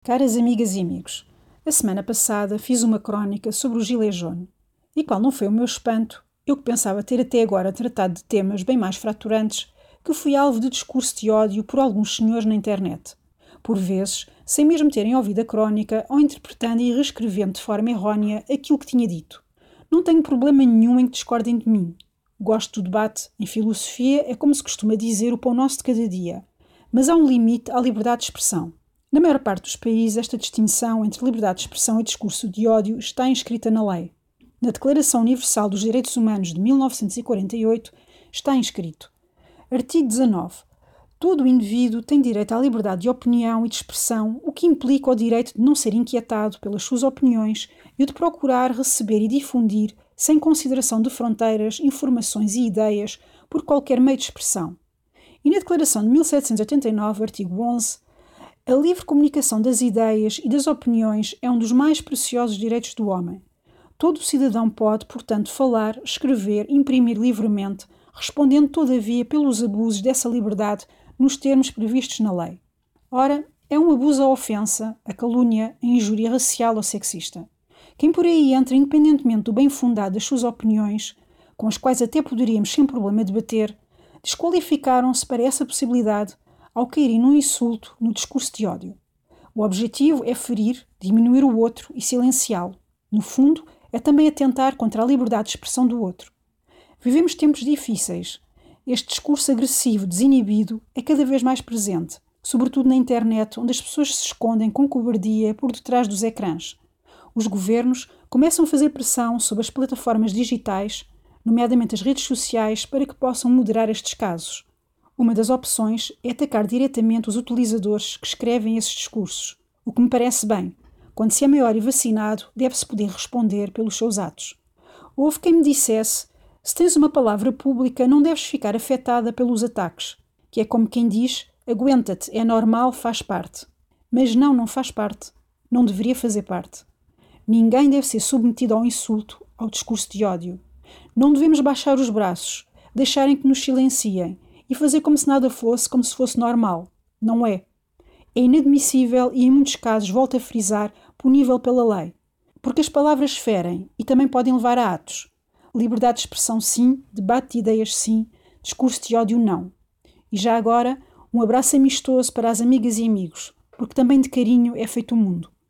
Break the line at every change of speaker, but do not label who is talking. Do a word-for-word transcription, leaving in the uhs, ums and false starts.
Caras amigas e amigos, a semana passada fiz uma crónica sobre o Gilets Jaunes, e qual não foi o meu espanto, eu que pensava ter até agora tratado de temas bem mais fraturantes, que fui alvo de discurso de ódio por alguns senhores na internet, por vezes sem mesmo terem ouvido a crónica ou interpretando e reescrevendo de forma errónea aquilo que tinha dito. Não tenho problema nenhum em que discordem de mim. Gosto do debate. Em filosofia é como se costuma dizer o pão nosso de cada dia, mas há um limite à liberdade de expressão. Na maior parte dos países, esta distinção entre liberdade de expressão e discurso de ódio está inscrita na lei. Na Declaração Universal dos Direitos Humanos de mil novecentos e quarenta e oito está inscrito: Artigo dezanove. Todo o indivíduo tem direito à liberdade de opinião e de expressão, o que implica o direito de não ser inquietado pelas suas opiniões e o de procurar receber e difundir, sem consideração de fronteiras, informações e ideias, por qualquer meio de expressão. E na Declaração de mil setecentos e oitenta e nove, artigo onze, a livre comunicação das ideias e das opiniões é um dos mais preciosos direitos do homem. Todo o cidadão pode, portanto, falar, escrever, imprimir livremente, respondendo, todavia, pelos abusos dessa liberdade nos termos previstos na lei. Ora, é um abuso a ofensa, a calúnia, a injúria racial ou sexista. Quem por aí entra, independentemente do bem fundado das suas opiniões, com as quais até poderíamos sem problema debater, desqualificaram-se para essa possibilidade ao caírem num insulto, no discurso de ódio. O objetivo é ferir, diminuir o outro e silenciá-lo. No fundo, é também atentar contra a liberdade de expressão do outro. Vivemos tempos difíceis. Este discurso agressivo, desinibido, é cada vez mais presente, sobretudo na internet, onde as pessoas se escondem com cobardia por detrás dos ecrãs. Os governos começam a fazer pressão sobre as plataformas digitais, nomeadamente as redes sociais, para que possam moderar estes casos. Uma das opções é atacar diretamente os utilizadores que escrevem esses discursos, o que me parece bem. Quando se é maior e vacinado, deve-se poder responder pelos seus atos. Houve quem me dissesse: se tens uma palavra pública, não deves ficar afetada pelos ataques, que é como quem diz: aguenta-te, é normal, faz parte. Mas não, não faz parte. Não deveria fazer parte. Ninguém deve ser submetido ao insulto, ao discurso de ódio. Não devemos baixar os braços, deixarem que nos silenciem e fazer como se nada fosse, como se fosse normal. Não é. É inadmissível e, em muitos casos, volto a frisar, punível pela lei. Porque as palavras ferem e também podem levar a atos. Liberdade de expressão sim, debate de ideias sim, discurso de ódio não. E já agora, um abraço amistoso para as amigas e amigos, porque também de carinho é feito o mundo.